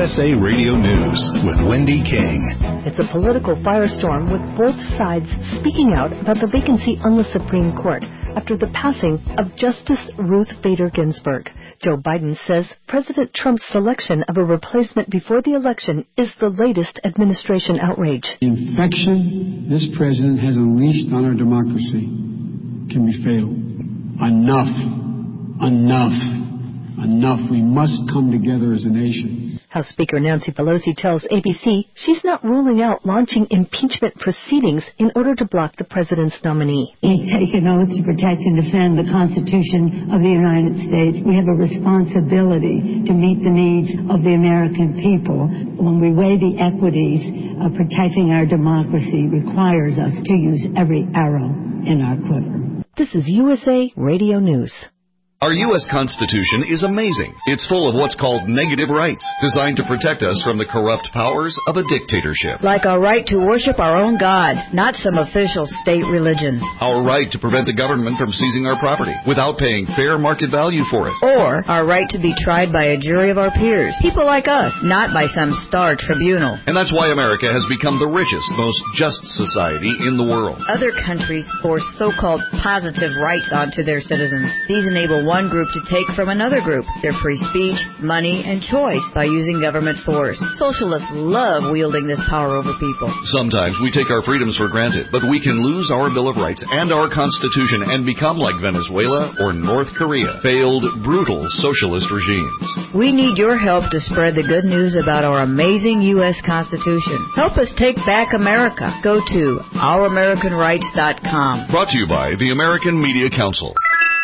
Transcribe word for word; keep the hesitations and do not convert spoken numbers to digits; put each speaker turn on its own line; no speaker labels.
S A Radio News with Wendy King.
It's a political firestorm with both sides speaking out about the vacancy on the Supreme Court after the passing of Justice Ruth Bader Ginsburg. Joe Biden says President Trump's selection of a replacement before the election is the latest administration outrage.
The infection this president has unleashed on our democracy can be fatal. Enough. Enough. Enough. We must come together as a nation.
House Speaker Nancy Pelosi tells A B C she's not ruling out launching impeachment proceedings in order to block the president's nominee.
We take an oath to protect and defend the Constitution of the United States. We have a responsibility to meet the needs of the American people. When we weigh the equities of protecting our democracy requires us to use every arrow in our quiver.
This is U S A Radio News.
Our U S Constitution is amazing. It's full of what's called negative rights, designed to protect us from the corrupt powers of a dictatorship.
Like our right to worship our own God, not some official state religion.
Our right to prevent the government from seizing our property without paying fair market value for it.
Or our right to be tried by a jury of our peers, people like us, not by some star tribunal.
And that's why America has become the richest, most just society in the world.
Other countries force so-called positive rights onto their citizens. These enable one group to take from another group their free speech, money, and choice by using government force. Socialists love wielding this power over people.
Sometimes we take our freedoms for granted, but we can lose our Bill of Rights and our Constitution and become like Venezuela or North Korea, failed, brutal socialist regimes.
We need your help to spread the good news about our amazing U S Constitution. Help us take back America. Go to our american rights dot com.
Brought to you by the American Media Council.